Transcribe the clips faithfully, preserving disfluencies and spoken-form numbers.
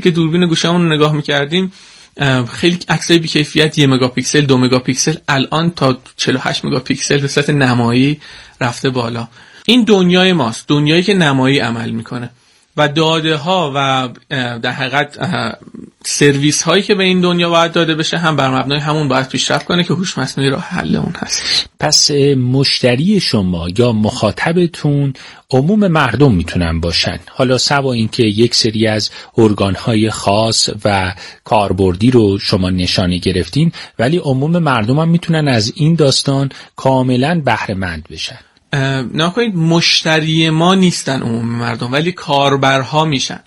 که دوربین گوشمون رو نگاه می‌کردیم خیلی عکسای بی‌کیفیت یک مگاپیکسل دو مگاپیکسل الان تا چهل و هشت مگاپیکسل به صورت نمایی رفته بالا. این دنیای ماست، دنیایی که نمایی عمل میکنه و داده ها و در حقیقت سرویس هایی که به این دنیا باید داده بشه هم بر مبنای همون باید پیشرفت کنه که هوش مصنوعی راه حل اون هست. پس مشتری شما یا مخاطبتون عموم مردم میتونن باشن، حالا سوا این که یک سری از ارگانهای خاص و کاربردی رو شما نشانه گرفتین، ولی عموم مردم هم میتونن از این داستان کاملا بهره مند بشن. نکنید مشتری ما نیستن عموم مردم، ولی کاربرها میشن.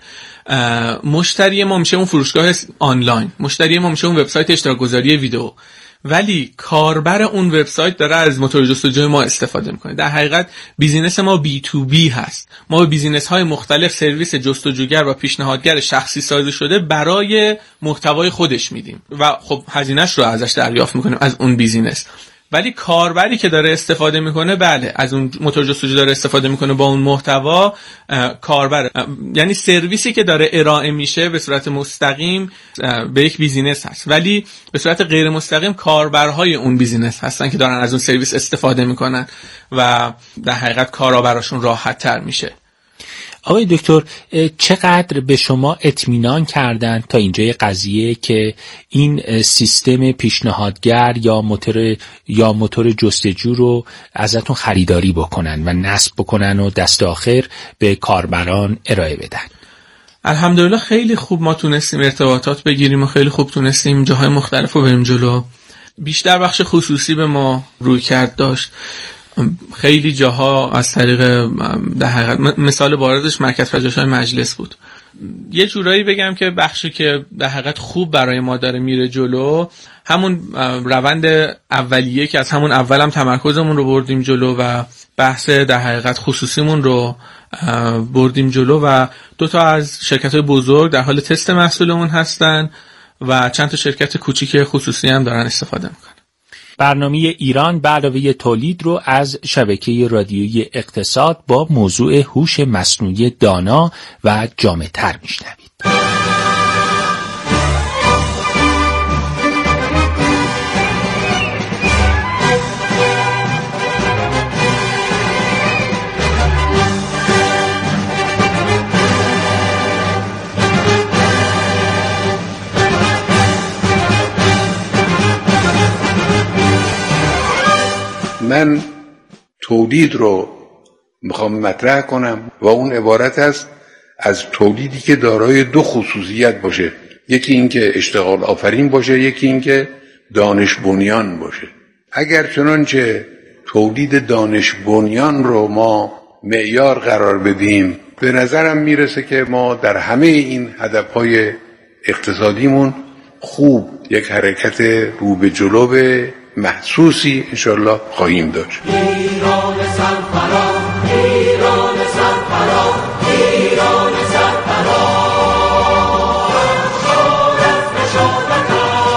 مشتری ما میشه اون فروشگاه آنلاین، مشتری ما میشه اون وبسایت اشتراک گذاری ویدیو، ولی کاربر اون وبسایت داره از موتور جستجوی ما استفاده میکنه. در حقیقت بیزینس ما بی تو بی هست. ما به بیزینس های مختلف سرویس جستجوگر و پیشنهادگر شخصی سازی شده برای محتوای خودش میدیم و خب هزینه‌اش رو ازش دریافت میکنیم از اون بیزینس. ولی کاربری که داره استفاده میکنه، بله از اون موتور جستجو داره استفاده میکنه با اون محتوا، کاربر یعنی سرویسی که داره ارائه میشه به صورت مستقیم به یک بیزینس هست، ولی به صورت غیر مستقیم کاربرهای اون بیزینس هستن که دارن از اون سرویس استفاده میکنن و در حقیقت کارا براشون راحت تر میشه. آقای دکتر چقدر به شما اطمینان کردن تا اینجای قضیه که این سیستم پیشنهادگر یا موتور یا موتور جستجو رو ازتون خریداری بکنن و نصب بکنن و دست آخر به کاربران ارائه بدن؟ الحمدلله خیلی خوب ما تونستیم ارتباطات بگیریم و خیلی خوب تونستیم جاهای مختلف رو بریم جلو. بیشتر بخش خصوصی به ما روی کرد داشت. خیلی جاها از طریق در حقیقت مثال بارزش مرکز پژوهش‌های مجلس بود. یه جورایی بگم که بخشی که در حقیقت خوب برای ما داره میره جلو همون روند اولیه که از همون اول هم تمرکزمون رو بردیم جلو و بحث در حقیقت خصوصیمون رو بردیم جلو و دو تا از شرکت‌های بزرگ در حال تست محصولمون هستن و چند تا شرکت کوچیک خصوصی هم دارن استفاده میکنن. برنامه ایران به علاوه تولید رو از شبکه رادیویی اقتصاد با موضوع هوش مصنوعی دانا و جامع‌تر میشنوید. من تولید رو میخوام مطرح کنم و اون عبارت است از تولیدی که دارای دو خصوصیت باشه، یکی این که اشتغال آفرین باشه، یکی این که دانش بنیان باشه. اگر چنانچه تولید دانش بنیان رو ما معیار قرار بدیم، به نظرم میرسه که ما در همه این هدفهای اقتصادیمون خوب یک حرکت رو به جلو به محسوسی انشالله خواهیم داشت. ایران سرفراز، ایران سرفراز، ایران سرفراز، شور نشاطت،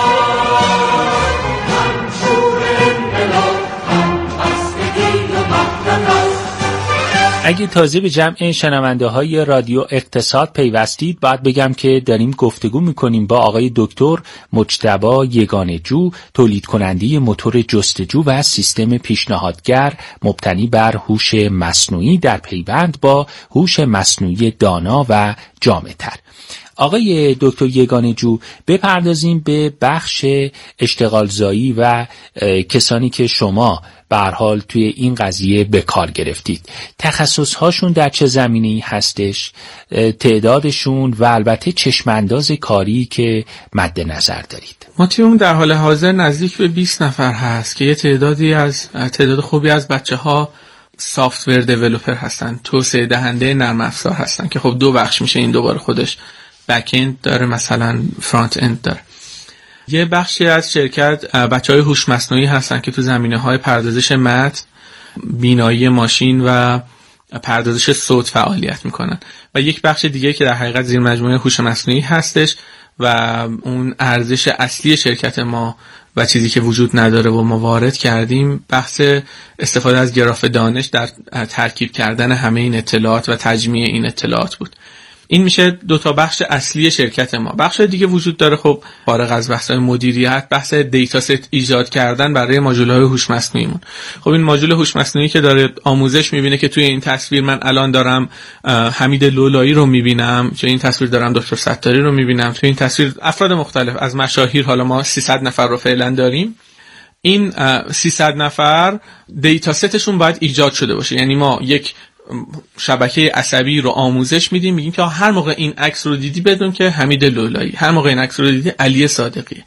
هم شور انقلاب، هم بستگی و وحدت. اگه تازه به جمع شنونده های رادیو اقتصاد پیوستید، باید بگم که داریم گفتگو میکنیم با آقای دکتر مجتبی یگانه‌جو، تولید کننده موتور جستجو و سیستم پیشنهادگر مبتنی بر هوش مصنوعی در پیوند با هوش مصنوعی دانا و جامع‌تر. آقای دکتر یگانه‌جو، بپردازیم به بخش اشتغالزایی و کسانی که شما به هر حال توی این قضیه به کار گرفتید. تخصص هاشون در چه زمینه‌ای هستش، تعدادشون و البته چشمانداز کاری که مد نظر دارید؟ ما تیممون در حال حاضر نزدیک به بیست نفر هست که یه تعدادی از تعداد خوبی از بچه‌ها سافت‌ور دیولپر هستن، توسعه دهنده نرم افزار هستن که خب دو بخش میشه این دوباره خودش، بک اند داره مثلا فرانت اند داره. یه بخشی از شرکت بچهای هوش مصنوعی هستن که تو زمینه‌های پردازش متن، بینایی ماشین و پردازش صوت فعالیت میکنن و یک بخش دیگه که در حقیقت زیر مجموعه هوش مصنوعی هستش و اون ارزش اصلی شرکت ما و چیزی که وجود نداره و ما وارد کردیم بحث استفاده از گراف دانش در ترکیب کردن همه این اطلاعات و تجمیع این اطلاعات بود. این میشه دو تا بخش اصلی شرکت ما. بخش دیگه وجود داره خب فارغ از بحث‌های مدیریت، بحث دیتا ست ایجاد کردن برای ماژول‌های هوش مصنوعیمون. خب این ماژول هوش مصنوعی که داره آموزش میبینه که توی این تصویر من الان دارم حمید لولایی رو میبینم، توی این تصویر دارم دکتر ستاری رو میبینم، توی این تصویر افراد مختلف از مشاهیر، حالا ما سیصد نفر رو فعلا داریم. این سیصد نفر دیتا ستشون باید ایجاد شده باشه. یعنی ما یک شبکه عصبی رو آموزش میدیم، میگیم که هر موقع این عکس رو دیدی بدون که حمید لولایی، هر موقع این عکس رو دیدی علی صادقی.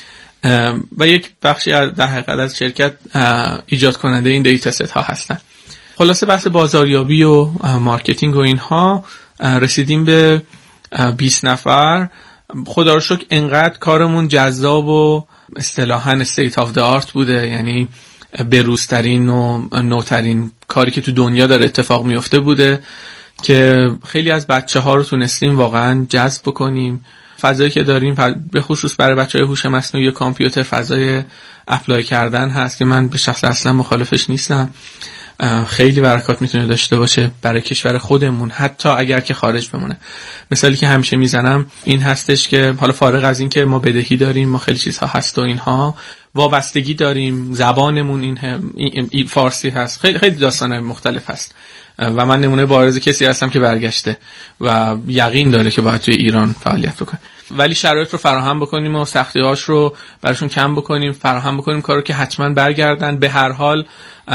و یک بخشی از در حقیقت از شرکت ایجاد کننده این دیتا ست ها هستن. خلاصه بحث بازاریابی و مارکتینگ و اینها رسیدیم به بیست نفر. خدا رو شکر انقدر کارمون جذاب و اصطلاحاً استیت آف د آرت بوده، یعنی بروزترین و نوترین کاری که تو دنیا داره اتفاق میفته بوده که خیلی از بچه ها رو تونستیم واقعا جذب بکنیم. فضایی که داریم به خصوص برای بچه های هوش مصنوعی و کامپیوتر فضای اپلای کردن هست که من به شخص اصلا مخالفش نیستم. خیلی برکات میتونه داشته باشه برای کشور خودمون، حتی اگر که خارج بمونه. مثالی که همیشه میزنم این هستش که حالا فارغ از این که ما بدهی داریم، ما خیلی چیزها هست و اینها، وابستگی داریم، زبانمون این, این, این فارسی هست، خیلی خیلی داستان مختلف هست و من نمونه بارز کسی هستم که برگشته و یقین داره که باید توی ایران فعالیت بکنه. ولی شرایط رو فراهم بکنیم و سختی‌هاش رو براشون کم بکنیم، فراهم بکنیم کارو که حتما برگردن. به هر حال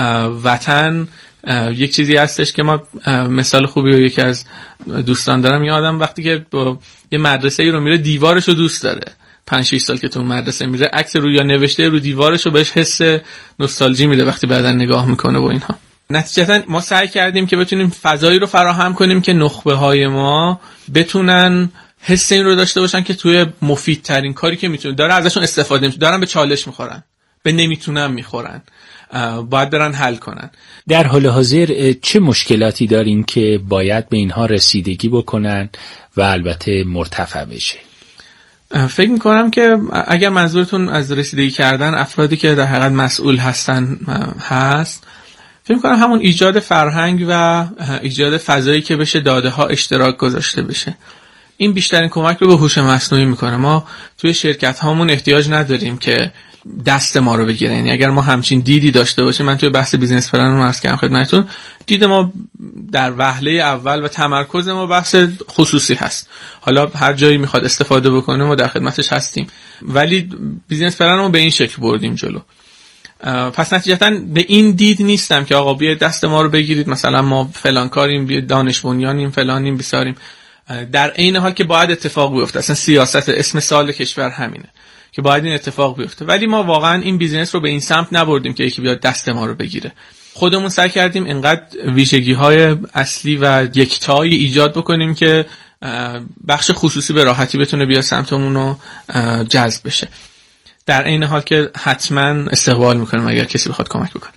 وطن یک چیزی هستش که ما مثال خوبی و یکی از دوستان دارم، یه آدم وقتی که با یه مدرسه‌ای رو میره دیوارش رو دوست داره، پنج شش سال که تو مدرسه میره عکس رو یا نوشته رو دیوارش رو بهش حس نوستالژی میده وقتی بعدن نگاه میکنه و اینها. نتیجتا ما سعی کردیم که بتونیم فضایی رو فراهم کنیم که نخبه های ما بتونن حس این رو داشته باشن که توی مفیدترین کاری که میتونن داره ازشون استفاده میشه، دارن به چالش میخورن، به نمیتونن میخورن، باید برن حل کنن. در حال حاضر چه مشکلاتی داریم که باید به اینها رسیدگی بکنن و البته مرتفع بشه؟ فکر میکنم که اگر منظورتون از رسیدگی کردن افرادی که در حقیقت مسئول هستن هست، فکر میکنم همون ایجاد فرهنگ و ایجاد فضایی که بشه داده ها اشتراک گذاشته بشه. این بیشترین کمک رو به هوش مصنوعی میکنه. ما توی شرکت هامون احتیاج نداریم که دست ما رو بگیرن. یعنی اگر ما همچین دیدی داشته باشیم، من توی بحث بیزنس پلن رو عرض کردم خدمتتون، دید ما در وهله اول و تمرکز ما بحث خصوصی هست. حالا هر جایی میخواد استفاده بکنه ما در خدمتش هستیم، ولی بیزنس پلن رو به این شکل بردیم جلو. پس نتیجتا به این دید نیستم که آقا بیاید دست ما رو بگیرید، مثلا ما فلان کاریم، بیاید دانش بنیانیم، فلانیم، بیساریم. در عین حال که باید اتفاق بیفته، اصلا سیاست اسم سال کشور همینه که باید این اتفاق بیفته، ولی ما واقعا این بیزینس رو به این سمت نبردیم که یکی بیاد دست ما رو بگیره. خودمون سعی کردیم انقدر ویژگی‌های اصلی و یکتایی ایجاد بکنیم که بخش خصوصی به راحتی بتونه بیاد سمتمون رو جذب بشه، در عین حال که حتما استقبال میکنیم اگر کسی بخواد کمک بکنه.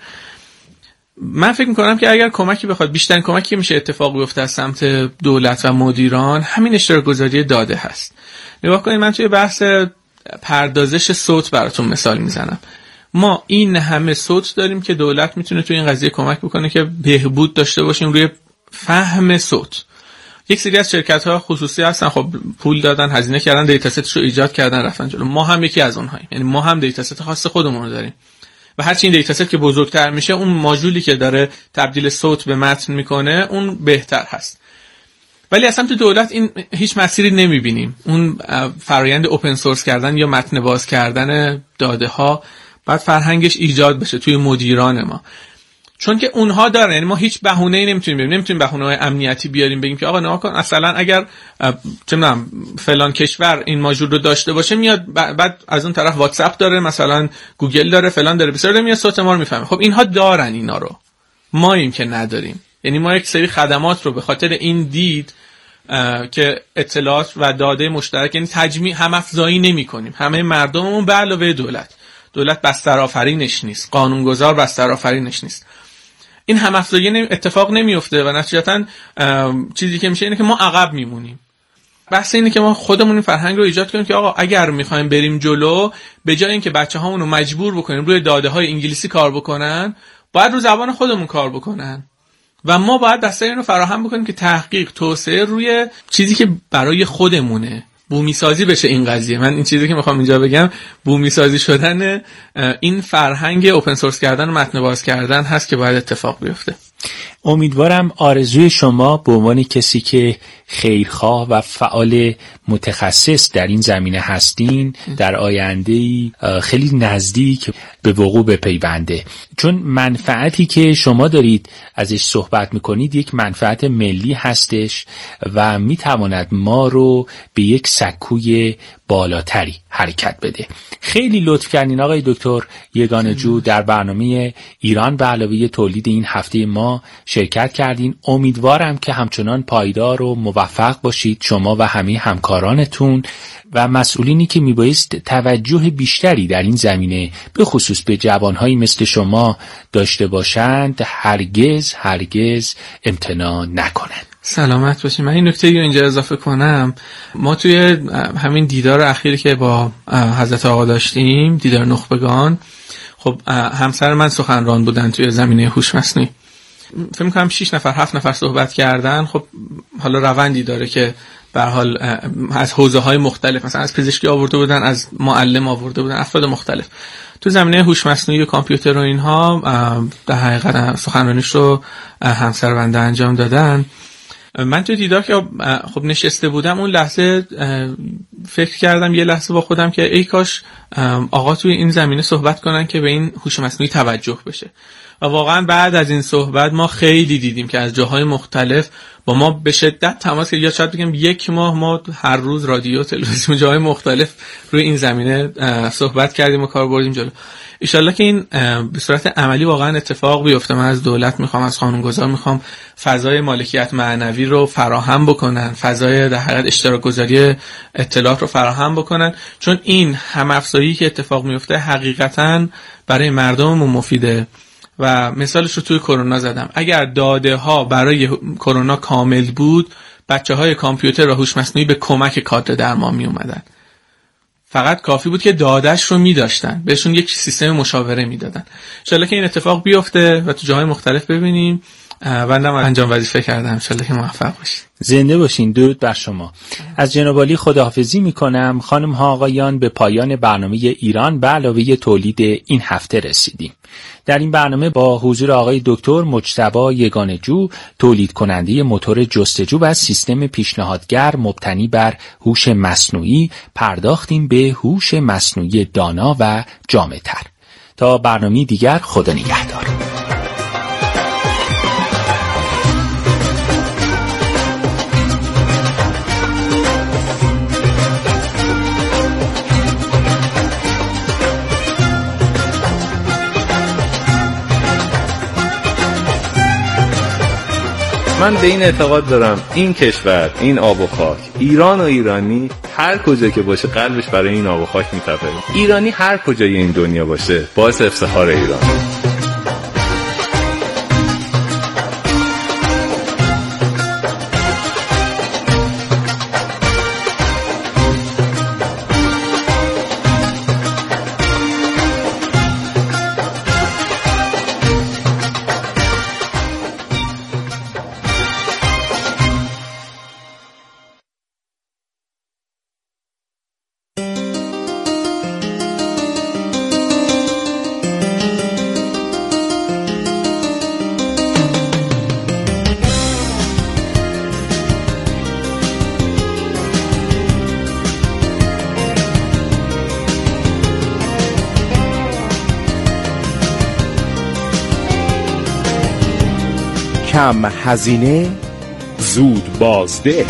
من فکر میکنم که اگر کمکی بخواد، بیشترین کمکی که میشه اتفاق بیفته از سمت دولت و مدیران همین اشتراک گذاری داده هست. نگاه کنید، من توی بحث پردازش صوت براتون مثال میزنم. ما این همه صوت داریم که دولت میتونه توی این قضیه کمک بکنه که بهبود داشته باشیم روی فهم صوت. یک سری از شرکت‌ها خصوصی هستن، خب پول دادن، هزینه کردن، دیتا ستش رو ایجاد کردن، رفتن جلو. ما هم یکی از اونهاییم، یعنی ما هم دیتا ست خاص خودمون رو داریم و هرچی این دیتا ست که بزرگتر میشه، اون ماژولی که داره تبدیل صوت به متن میکنه اون بهتر هست. ولی اصلا تو دولت این هیچ مسیری نمیبینیم. اون فرآیند اوپن سورس کردن یا متن باز کردن داده ها بعد فرهنگش ایجاد بشه توی مدیران ما، چون که اونها دارن. یعنی ما هیچ بهونه‌ای نمیتونیم بریم، نمیتونیم بهونه‌های امنیتی بیاریم بگیم که آقا نگاه کن مثلا اگر چه می‌دونم فلان کشور این ماژول رو داشته باشه، میاد بعد از اون طرف واتساپ داره، مثلا گوگل داره، فلان داره، بسیار داره، میاد صوت ما رو میفهمه. خب اینها دارن اینا رو، ما این که نداریم. یعنی ما یک سری خدمات رو به خاطر این دید که اطلاعات و داده مشترک، یعنی تجمیع هم افزایی نمی‌کنیم. همه مردممون به علاوه دولت، دولت بسترآفرینش نیست، قانونگذار بسترآفرینش نیست. این هم افزایی اتفاق نمیفته و نتیجتا چیزی که میشه اینه که ما عقب میمونیم. بحث اینه که ما خودمون این فرهنگ رو ایجاد کنیم که آقا اگر میخوایم بریم جلو، به جای اینکه بچه‌هامون رو مجبور بکنیم روی داده‌های انگلیسی کار بکنن، باید رو زبان خودمون کار بکنن. و ما باید بستر اینو فراهم بکنیم که تحقیق توسعه روی چیزی که برای خودمونه بومی سازی بشه این قضیه. من این چیزی که میخوام اینجا بگم بومی سازی شدن این فرهنگ اوپن سورس کردن و متن باز کردن هست که باید اتفاق بیفته. امیدوارم آرزوی شما به عنوان کسی که خیرخواه و فعال متخصص در این زمینه هستین در آینده‌ای خیلی نزدیک به وقوع بپیونده، چون منفعتی که شما دارید ازش صحبت میکنید یک منفعت ملی هستش و میتواند ما رو به یک سکوی بالاتری حرکت بده. خیلی لطف کردین آقای دکتر یگانه جو در برنامه ایران به علاوه تولید این هفته ما شرکت کردین. امیدوارم که همچنان پایدار و موفق باشید شما و همه همکارانتون و مسئولینی که میبایست توجه بیشتری در این زمینه به خصوص به جوانهایی مثل شما داشته باشند هرگز هرگز امتناع نکنند. سلامت باشید. من این نکته رو اینجا اضافه کنم، ما توی همین دیدار اخیری که با حضرت آقا داشتیم، دیدار نخبگان، خب همسر من سخنران بودن توی زمینه هوش مصنوعی. فکر می‌کنم شش نفر هفت نفر صحبت کردن. خب حالا روندی داره که به هر حال از حوزه‌های مختلف، مثلا از پزشکی آورده بودن، از معلم آورده بودن، افراد مختلف تو زمینه هوش مصنوعی و کامپیوتر و اینها در حقیقت سخنرانیش رو همسر بنده انجام دادن. من تو دیدار که خب نشسته بودم اون لحظه فکر کردم یه لحظه با خودم که ای کاش آقا توی این زمینه صحبت کنن که به این هوش مصنوعی توجه بشه. و واقعا بعد از این صحبت ما خیلی دیدیم که از جاهای مختلف با ما به شدت تماس گرفتن. یا شاید بگم یک ماه ما هر روز رادیو، تلویزیون، جاهای مختلف روی این زمینه صحبت کردیم و کار بردیم جلو. ان شاءالله که این به صورت عملی واقعا اتفاق بیفته. من از دولت میخوام، از قانونگذار میخوام فضای مالکیت معنوی رو فراهم بکنن، فضای در حقیقت اشتراک گذاری اطلاعات رو فراهم بکنن، چون این هم افزایی که اتفاق میفته حقیقتا برای مردممون مفیده. و مثالش رو توی کرونا زدم. اگر داده ها برای کرونا کامل بود، بچه های کامپیوتر و هوش مصنوعی به کمک کادر درمان می اومدن. فقط کافی بود که دادهش رو می داشتن، بهشون یک سیستم مشاوره می دادن. انشالله که این اتفاق بیفته و تو جاهای مختلف ببینیم. بندم انجام وظیفه کردم. انشالله که موفق باشید. زنده باشین. درود بر شما. از جناب عالی خداحافظی میکنم. خانم ها آقایان، به پایان برنامه ایران به علاوه تولید این هفته رسیدیم. در این برنامه با حضور آقای دکتر مجتبی یگانه جو، تولید کننده موتور جستجو و سیستم پیشنهادگر مبتنی بر هوش مصنوعی، پرداختیم به هوش مصنوعی دانا و جامع‌تر. تا برنامه دیگر، خدا نگهدار. من به این اعتقاد دارم این کشور، این آب و خاک، ایران و ایرانی هر کجا که باشه قلبش برای این آب و خاک میتپه. ایرانی هر کجای این دنیا باشه باعث افتخار ایران. کم هزینه، زود بازده.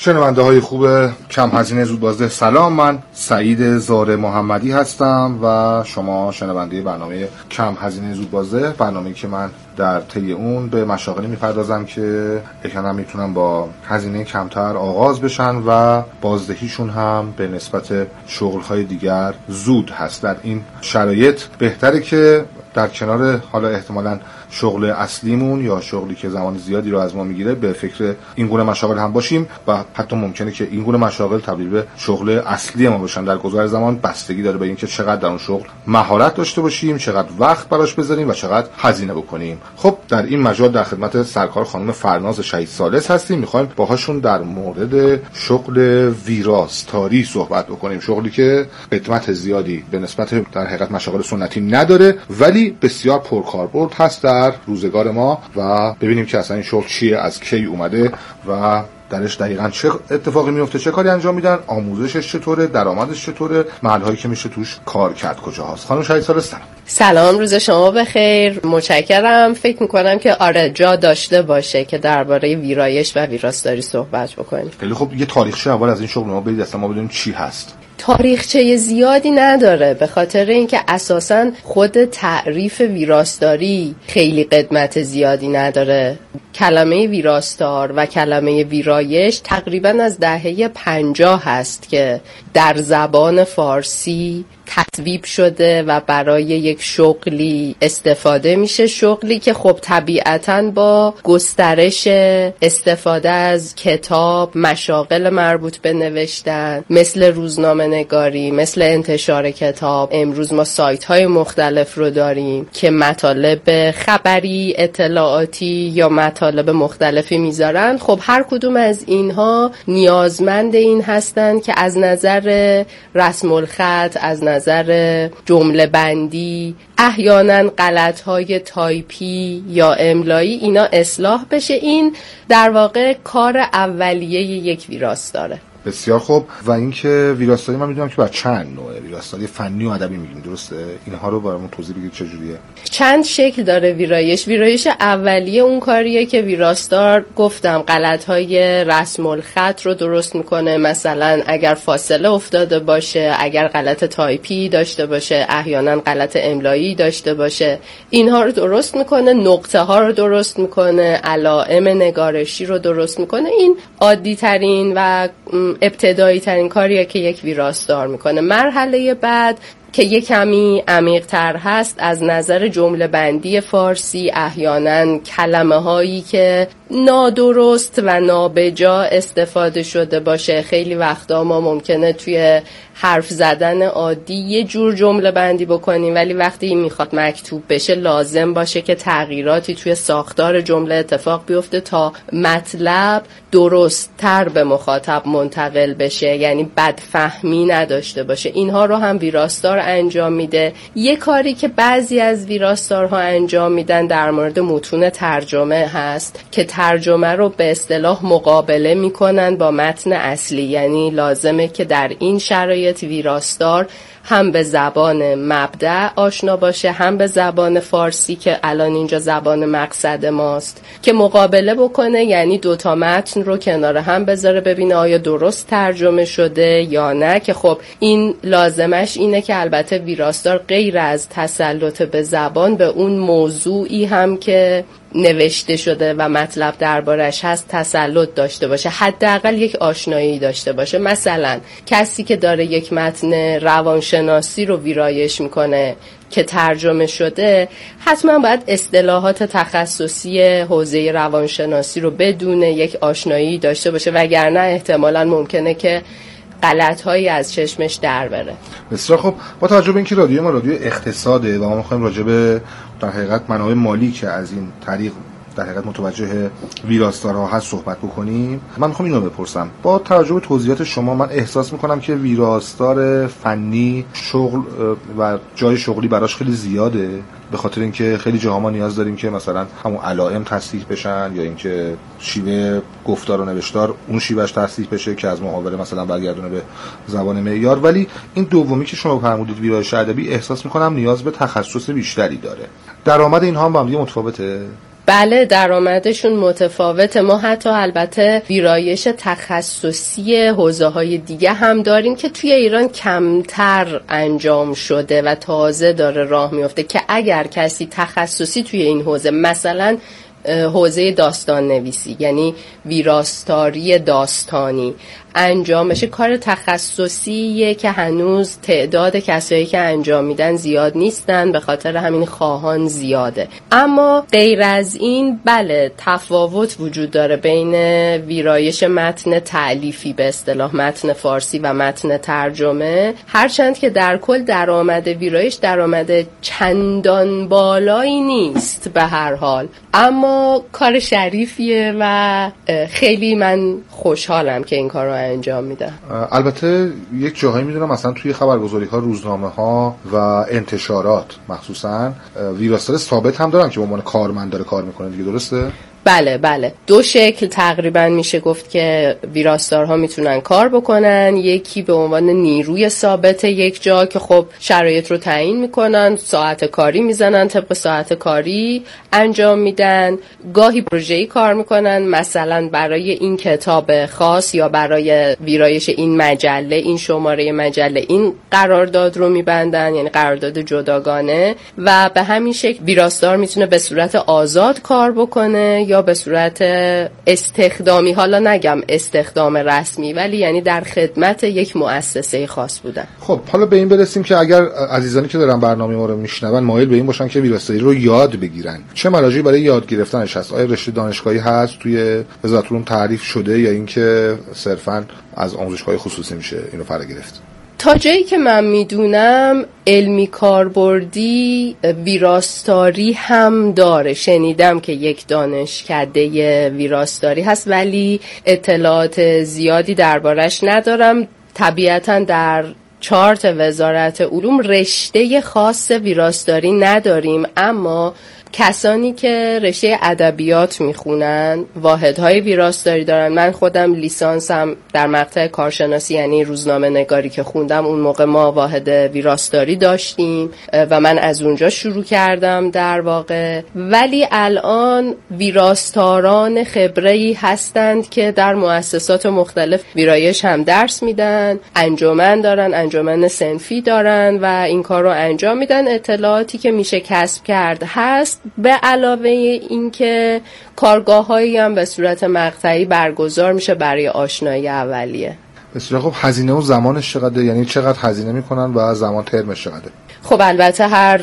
شنونده های خوب کم هزینه زود بازده، سلام. من سعید زاره محمدی هستم و شما شنونده برنامه کم هزینه زود بازده، برنامه‌ای که من در طی اون به مشاغلی میپردازم که یکم میتونن با هزینه کمتر آغاز بشن و بازدهیشون هم به نسبت شغل‌های دیگر زود هست. در این شرایط بهتره که در کنار حالا احتمالاً شغل اصلیمون یا شغلی که زمان زیادی رو از ما میگیره به فکر این گونه مشاغل هم باشیم و حتی ممکنه که این گونه مشاغل تبدیل به شغل اصلی ما بشن. در گذر زمان بستگی داره به اینکه چقدر در اون شغل مهارت داشته باشیم، چقدر وقت براش بذاریم و چقدر هزینه بکنیم. خب در این مجال در خدمت سرکار خانم فرناز شهید ثالث هستیم. میخوایم باهاشون در مورد شغل ویراستاری صحبت بکنیم، شغلی که قدمت زیادی به نسبت در حقیقت مشاغل سنتی نداره ولی بسیار پرکاربرد هست در روزگار ما و ببینیم که اصلا این شغل چیه، از کی اومده و درش دقیقاً چه اتفاقی میفته، چه کاری انجام میدن، آموزشش چطوره، درآمدش چطوره، محل‌هایی که میشه توش کار کرد کجا هست. خانم شهید ثالث سلام. سلام، روز شما بخیر. متشکرم. فکر میکنم که آره جا داشته باشه که درباره ویرایش و ویراستاری صحبت بکنیم. خیلی خب، یه تاریخچه اول از این شغل ما بدید اصلا ما بدونیم چی هست. تاریخچه زیادی نداره به خاطر اینکه اساساً خود تعریف ویراستاری خیلی قدمت زیادی نداره. کلمه ویراستار و کلمه ویرایش تقریباً از دهه پنجاه هست که در زبان فارسی تصویب شده و برای یک شغلی استفاده میشه، شغلی که خب طبیعتاً با گسترش استفاده از کتاب، مشاغل مربوط به نوشتن مثل روزنامه نگاری، مثل انتشار کتاب، امروز ما سایت های مختلف رو داریم که مطالب خبری، اطلاعاتی یا مطالب مختلفی میذارن. خب هر کدوم از اینها نیازمند این هستن که از نظر رسم الخط، از نظر جمله بندی، احیانا غلط‌های تایپی یا املایی اینا اصلاح بشه. این در واقع کار اولیه یک ویراستاره. بسیار خوب. و اینکه ویراستاری من میدونم که بر چند نوعه، ویراستاری فنی و ادبی میگیم، درسته؟ اینها رو برامون توضیح بدید چجوریه؟ چند شکل داره ویرایش. ویرایش اولیه اون کاریه که ویراستار گفتم غلط‌های رسم الخط رو درست میکنه، مثلا اگر فاصله افتاده باشه، اگر غلط تایپی داشته باشه، احیانا غلط املایی داشته باشه، اینها رو درست میکنه، نقطه ها رو درست میکنه، علائم نگارشی رو درست میکنه. این عادی ترین و ابتدایی ترین کاریه که یک ویراستار میکنه. مرحله بعد که یک کمی عمیق تر هست از نظر جمله بندی فارسی، احیانا کلمه هایی که نادرست و نابجا استفاده شده باشه. خیلی وقتا ما ممکنه توی حرف زدن عادی یه جور جمله بندی بکنیم ولی وقتی میخواد مکتوب بشه لازم باشه که تغییراتی توی ساختار جمله اتفاق بیفته تا مطلب درست تر به مخاطب منتقل بشه، یعنی بدفهمی نداشته باشه. اینها رو هم ویراستار انجام میده. یه کاری که بعضی از ویراستارها انجام میدن در مورد متون ترجمه هست که ترجمه رو به اصطلاح مقابله میکنن با متن اصلی، یعنی لازمه که در این شرایط ویراستار هم به زبان مبدأ آشنا باشه هم به زبان فارسی که الان اینجا زبان مقصد ماست که مقابله بکنه، یعنی دوتا متن رو کنار هم بذاره ببینه آیا درست ترجمه شده یا نه. که خب این لازمش اینه که البته ویراستار غیر از تسلط به زبان به اون موضوعی هم که نوشته شده و مطلب دربارش هست تسلط داشته باشه، حداقل یک آشنایی داشته باشه. مثلا کسی که داره یک متن روانشناسی رو ویرایش میکنه که ترجمه شده حتما باید اصطلاحات تخصصی حوزه روانشناسی رو بدونه، یک آشنایی داشته باشه، وگرنه احتمالاً ممکنه که غلط‌هایی از چشمش در بره. بسیار خب. با توجه به اینکه رادیو ما رادیو اقتصاده و ما می‌خوایم راجع به در حقیقت منابع مالی که از این طریق در حقیقت متوجه ویراستارها هست صحبت بکنیم، من میخوام اینو بپرسم. با توجه به توضیحات شما من احساس میکنم که ویراستار فنی شغل و جای شغلی براش خیلی زیاده، به خاطر اینکه خیلی جاها ما نیاز داریم که مثلا همون علائم تصحیح بشن یا اینکه شیوه گفتار و نوشتار اون شیوهش تصحیح بشه که از محاوره مثلا برگردونه به زبان معیار. ولی این دومی که شما فرمودید ویرایش ادبی، احساس میکنم نیاز به تخصص بیشتری داره. درآمد اینها هم با هم دیگه متفاوته. بله درآمدشون متفاوته. ما حتی البته ویرایش تخصصی حوزه های دیگه هم داریم که توی ایران کمتر انجام شده و تازه داره راه میفته، که اگر کسی تخصصی توی این حوزه، مثلا حوزه داستان نویسی یعنی ویراستاری داستانی انجام بشه، کار تخصصیه که هنوز تعداد کسایی که انجام میدن زیاد نیستن، به خاطر همین خواهان زیاده. اما غیر از این بله تفاوت وجود داره بین ویرایش متن تألیفی به اصطلاح متن فارسی و متن ترجمه، هرچند که در کل درآمد ویرایش درآمد چندان بالایی نیست به هر حال، اما کار شریفیه و خیلی من خوشحالم که این کار رو انجام میدم. البته یک جاهایی میدونم مثلا توی خبرگزاری ها، روزنامه ها و انتشارات مخصوصا ویراستار ثابت هم دارن که به عنوان کارمند داره کار میکنه دیگه، درسته؟ بله بله دو شکل تقریبا میشه گفت که ویراستارها میتونن کار بکنن. یکی به عنوان نیروی ثابت یک جا که خب شرایط رو تعیین میکنن، ساعت کاری میزنن، طبق ساعت کاری انجام میدن. گاهی پروژه‌ای کار میکنن، مثلا برای این کتاب خاص یا برای ویرایش این مجله، این شماره مجله این قرارداد رو میبندن، یعنی قرارداد جداگانه، و به همین شکل ویراستار میتونه به صورت آزاد کار بکنه یا به صورت استخدامی، حالا نگم استخدام رسمی، ولی یعنی در خدمت یک مؤسسه خاص بودن. خب حالا به این برسیم که اگر عزیزانی که دارن برنامه ما رو میشنون مایل به این باشن که ویراستاری رو یاد بگیرن، چه مراجعی برای یاد گرفتنش هست؟ آیا رشته دانشگاهی هست توی وزارت علوم تعریف شده یا اینکه صرفاً از آموزشگاه خصوصی میشه اینو فرا گرفت؟ تا جایی که من میدونم علمی کاربردی ویراستاری هم داره. شنیدم که یک دانشکده ویراستاری هست ولی اطلاعات زیادی دربارش ندارم. طبیعتاً در چارت وزارت علوم رشته خاص ویراستاری نداریم، اما کسانی که رشته ادبیات میخونن واحدهای ویراستاری دارن. من خودم لیسانسم در مقطع کارشناسی یعنی روزنامه نگاری که خوندم، اون موقع ما واحد ویراستاری داشتیم و من از اونجا شروع کردم در واقع. ولی الان ویراستاران خبره‌ای هستند که در مؤسسات مختلف ویرایش هم درس میدن، انجمن دارن، انجمن صنفی دارن و این کار رو انجام میدن. اطلاعاتی که میشه کسب کرد هست، به علاوه این که کارگاه‌هایی هم به صورت مقطعی برگزار میشه برای آشنایی اولیه. بسیار خب. هزینه و زمانش چقدر؟ یعنی چقدر هزینه میکنن و زمان ترمش چقدره؟ خب البته هر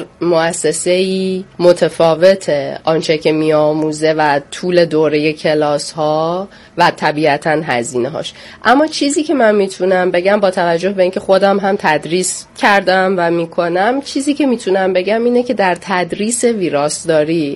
مؤسسه‌ای متفاوته آنچه که میآموزه و طول دوره کلاس ها و طبیعتاً هزینه هاش. اما چیزی که من میتونم بگم با توجه به اینکه خودم هم تدریس کردم و میکنم، چیزی که میتونم بگم اینه که در تدریس ویراستاری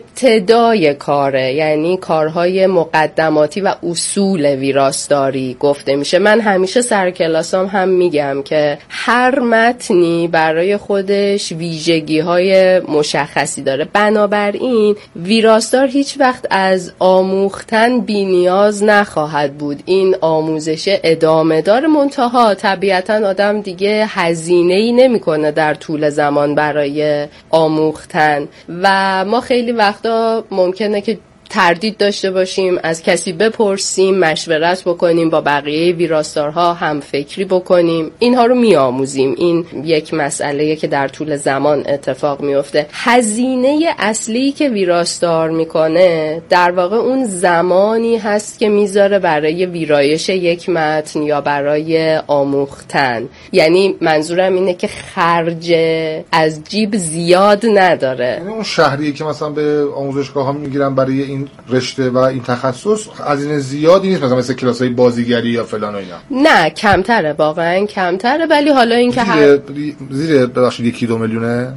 ابتدای کاره، یعنی کارهای مقدماتی و اصول ویراستاری گفته میشه. من همیشه سر کلاسام هم میگم که هر متنی برای خودش ویژگی‌های مشخصی داره، بنابراین ویراستار هیچ وقت از آموختن بی‌نیاز نخواهد بود. این آموزش ادامه داره، منتها طبیعتاً آدم دیگه هزینه‌ای نمی‌کنه در طول زمان برای آموختن و ما خیلی وقتا ممکنه که تردید داشته باشیم، از کسی بپرسیم، مشورت بکنیم، با بقیه ویراستارها هم فکری بکنیم، اینها رو میآموزیم. این یک مسئله که در طول زمان اتفاق میفته. هزینه اصلی که ویراستار میکنه در واقع اون زمانی هست که میذاره برای ویرایش یک متن یا برای آموختن. یعنی منظورم اینه که خرج از جیب زیاد نداره. یعنی اون شهریه که مثلا به آموزشگاه ها میگیرن برای این رشته و این تخصص هزینه زیادی نیست، مثلا مثل کلاسای بازیگری یا فلان و اینا. نه کمتره، واقعا کمتره. ولی حالا این که هر زیر ببخشید یکی دو میلیونه.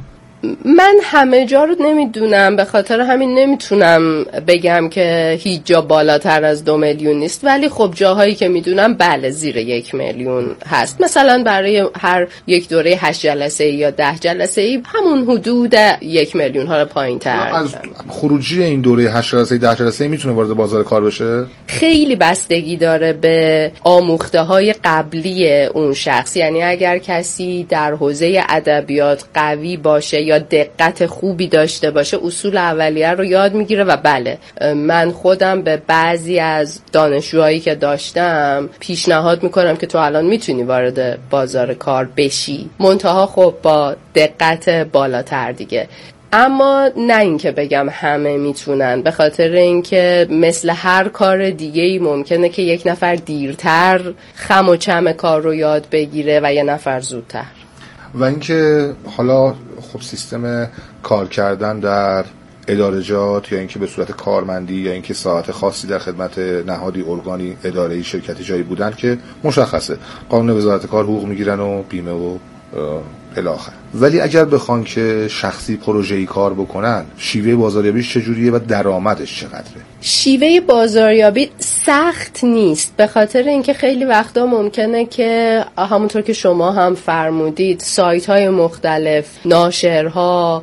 من همه جا رو نمیدونم، به خاطر همین نمیتونم بگم که هیچ جا بالاتر از دو میلیون نیست، ولی خب جاهایی که میدونم بله زیر یک میلیون هست. مثلا برای هر یک دوره هشت جلسه یا ده جلسه ای همون حدود یک میلیون ها رو پایین تر. از خروجی این دوره هشت جلسه ده جلسه میتونه وارد بازار کار بشه؟ خیلی بستگی داره به آموخته های قبلی اون شخص. یعنی اگر کسی در حوزه ادبیات قوی باشه یا یا دقت خوبی داشته باشه اصول اولیه رو یاد میگیره. و بله من خودم به بعضی از دانشجوهایی که داشتم پیشنهاد میکنم که تو الان میتونی وارد بازار کار بشی، منتها خب با دقت بالاتر دیگه. اما نه اینکه بگم همه میتونن، به خاطر اینکه مثل هر کار دیگه‌ای ممکنه که یک نفر دیرتر خم و چم کار رو یاد بگیره و یه نفر زودتر. و اینکه حالا خب سیستم کار کردن در ادارجات یا اینکه به صورت کارمندی یا اینکه ساعت خاصی در خدمت نهادی، ارگانی، اداره‌ای، شرکتی جایی بودن که مشخصه قانون وزارت کار حقوق میگیرن و بیمه و الاخر. ولی اگر بخوان که شخصی پروژه‌ای کار بکنن شیوه بازاریابیش چجوریه و درآمدش چقدره؟ شیوه بازاریابی سخت نیست، به خاطر اینکه خیلی وقتا ممکنه که همونطور که شما هم فرمودید سایت‌های مختلف، ناشرها،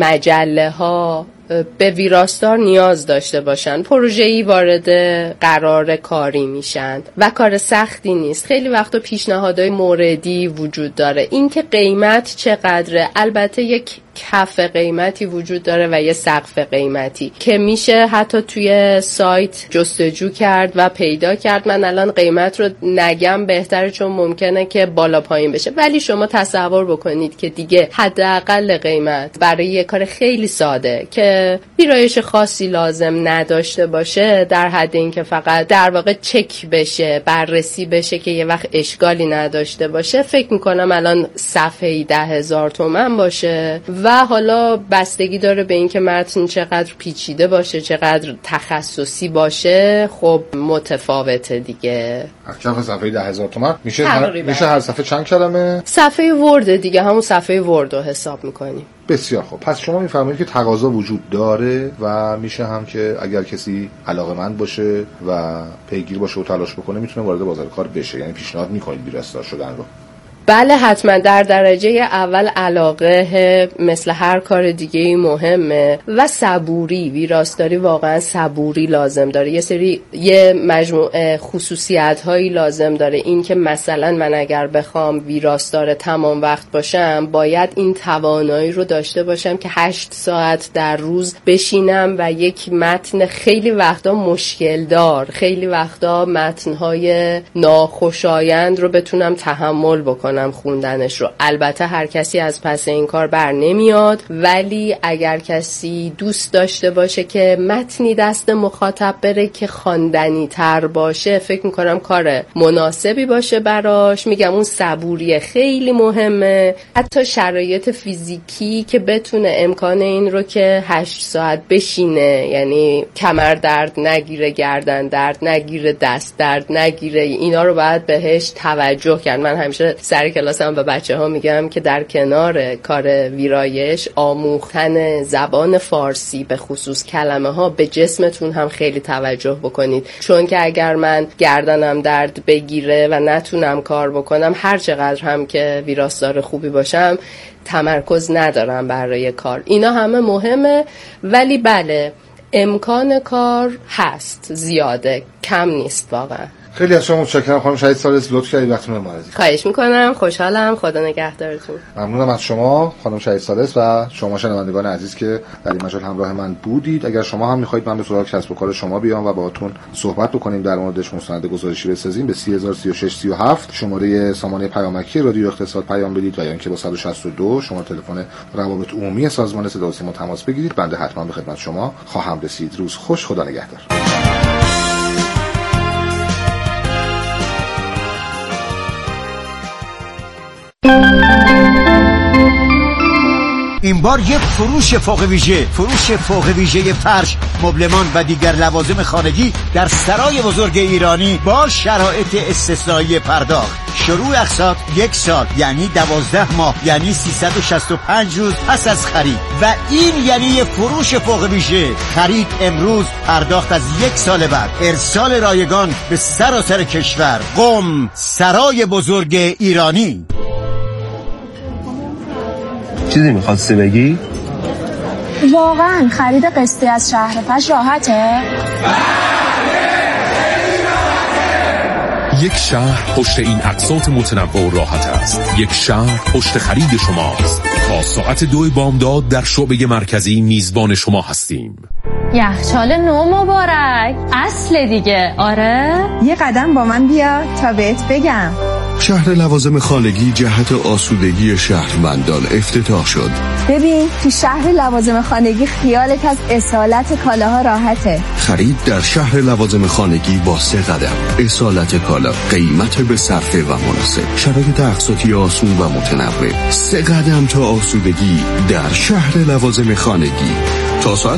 مجله‌ها به ویراستار نیاز داشته باشن، پروژه‌ای وارد قرار کاری میشن و کار سختی نیست. خیلی وقتا پیشنهادهای موردی وجود داره، اینکه قیمت چقدره، البته یک کف قیمتی وجود داره و یه سقف قیمتی که میشه حتی توی سایت جستجو کرد و پیدا کرد. من الان قیمت رو نگم بهتره چون ممکنه که بالا پایین بشه، ولی شما تصور بکنید که دیگه حداقل قیمت برای یه کار خیلی ساده که ویرایش خاصی لازم نداشته باشه، در حد این که فقط در واقع چک بشه، بررسی بشه که یه وقت اشکالی نداشته باشه، فکر میکنم الان صفحه‌ای ده هزار تومن باشه. و حالا بستگی داره به این که متن چقدر پیچیده باشه، چقدر تخصصی باشه، خب متفاوته دیگه. کف صفحه ده هزار تومن میشه هر... میشه هر صفحه چند کلمه؟ صفحه ورد دیگه، همون صفحه ورد رو حساب میکنیم. بسیار خوب. پس شما میفرمایید که تقاضا وجود داره و میشه هم که اگر کسی علاقه‌مند باشه و پیگیر باشه و تلاش بکنه میتونه وارد بازار کار بشه. یعنی پیشنهاد میکنید ویراستار شدن رو؟ بله حتما. در درجه اول علاقه مثل هر کار دیگه مهمه و صبوری. ویراستاری واقعا صبوری لازم داره، یه سری یه مجموعه خصوصیت هایی لازم داره. این که مثلا من اگر بخوام ویراستار تمام وقت باشم باید این توانایی رو داشته باشم که هشت ساعت در روز بشینم و یک متن خیلی وقتا مشکل دار، خیلی وقتا متنهای ناخوشایند رو بتونم تحمل بکنم خوندنش رو. البته هر کسی از پس این کار بر نمیاد، ولی اگر کسی دوست داشته باشه که متنی دست مخاطب بره که خواندنی تر باشه، فکر میکنم کار مناسبی باشه براش. میگم اون صبوری خیلی مهمه، حتی شرایط فیزیکی که بتونه امکان این رو که هشت ساعت بشینه، یعنی کمر درد نگیره، گردن درد نگیره، دست درد نگیره، اینا رو باید بهش توجه کرد. من همیشه سر کلاسم به بچه ها میگم که در کنار کار ویرایش آموختن زبان فارسی به خصوص کلمه ها به جسمتون هم خیلی توجه بکنید، چون که اگر من گردنم درد بگیره و نتونم کار بکنم، هر چقدر هم که ویراستار خوبی باشم تمرکز ندارم برای کار. اینا همه مهمه، ولی بله امکان کار هست، زیاده، کم نیست واقعا. خیلی از شما متشکرم خانم شهید ثالث، لطف کردید وقتتون رو معرضی. خواهش میکنم، خوشحالم، خدا نگهدارتون. ممنونم از شما خانم شهید ثالث و شما شنوندگان عزیز که در این مجال همراه من بودید. اگر شما هم میخواید من به سراغ کسب و کار شما بیام و باهاتون صحبت بکنیم در موردش مستند گزارشی بسازیم، به سی هزار سی و شش سی و هفت شماره سامانه پیامکی رادیو اقتصاد پیام بدید و یا اینکه با صد و شصت و دو شماره تلفن روابط عمومی سازمان صدا و سیما تماس بگیرید. بنده حتما به خدمت شما خواهم رسید. روز خوش، خدا نگهدار. این بار یک فروش فوق ویژه، فروش فوق ویژه فرش، مبلمان و دیگر لوازم خانگی در سرای بزرگ ایرانی با شرایط استثنایی پرداخت. شروع اقساط یک سال یعنی دوازده ماه، یعنی سیصد و شصت و پنج روز پس از خرید، و این یعنی یک فروش فوق ویژه. خرید امروز، پرداخت از یک سال بعد، ارسال رایگان به سراسر کشور. قم، سرای بزرگ ایرانی. چیزی میخواستی بگی؟ واقعا خرید قسطی از شهر فش راحته؟ یک شهر پشت این اقساط متنوع و راحت است. یک شهر پشت خرید شماست. تا ساعت دو بامداد در شعبه مرکزی میزبان شما هستیم. یخچال نو مبارک، اصل دیگه. آره یه قدم با من بیا تا بهت بگم. شهر لوازم خانگی جهت آسودگی شهروندان افتتاح شد. ببین تو شهر لوازم خانگی خیالت از اصالت کالاها راحته. خرید در شهر لوازم خانگی با سه قدم. اصالت کالا، قیمت به صرفه و مناسب، شرایط اقساطی آسون و متنوع. سه قدم تا آسودگی در شهر لوازم خانگی. تا ساعت